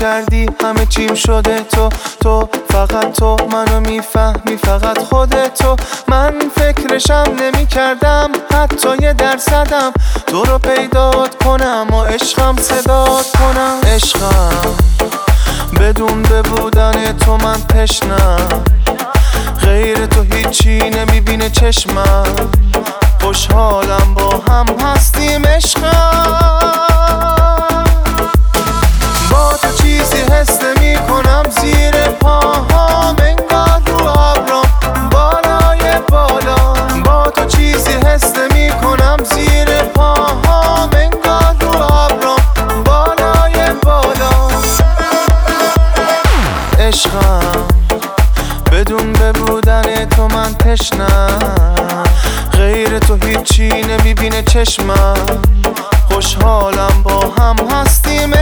کردی همه چیم شده تو فقط تو منو میفهمی فقط خودتو. من فکرشم نمی کردم حتی یه درصدم تو رو پیدات کنم و عشقم صدات کنم. عشقم بدون ببودن تو من تشنم، غیر تو هیچی نمیبینه چشمم. خوشحالم با هم هستیم عشقم، با تو چیزی حس نمی کنم زیر پاهام، انگار رو ابرام بالای بالا. با تو چیزی حس نمی کنم زیر پاهام، انگار رو ابرام بالای بالا. عشقم بدون ببودن تو من تشنم، غیر تو هیچی نمیبینه چشمم. خوشحالم با هم هستیم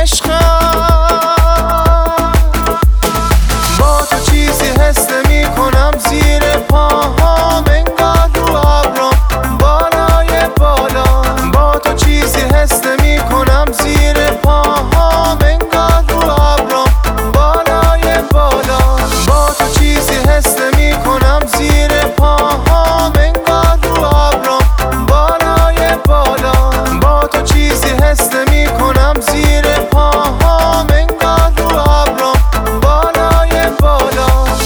عشقم، با تو چیزی حس نمی کنم زیر پاهام، انگار رو ابرام بالای بالا. با تو چیزی حس نمی کنم زیر پاهام، انگار رو ابرام بالای بالا. با تو چیزی حس نمی کنم زیر پاهام، انگار رو ابرام بالای بالا. با تو چیزی حس نمی کنم زیر پاهام، انگار رو ابرام بالای بالا.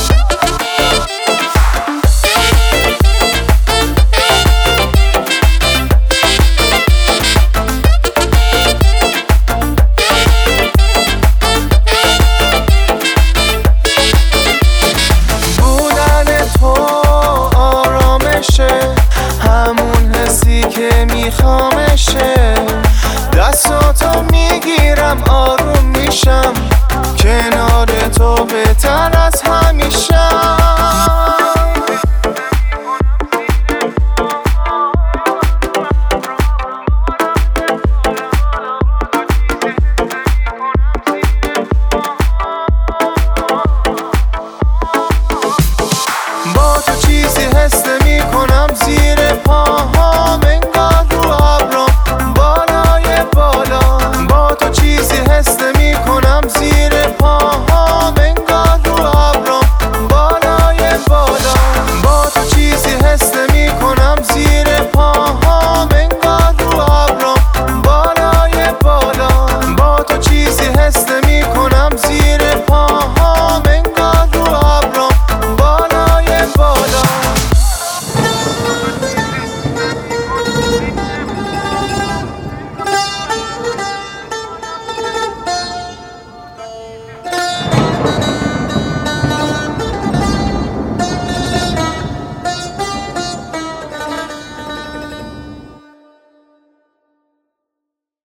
همون حسی که میخوامشه، دستاتو میگیرم آروم میشم، کنار تو بهتر از همیشه. با تو چیزی حس نمی کنم زیر پاهام،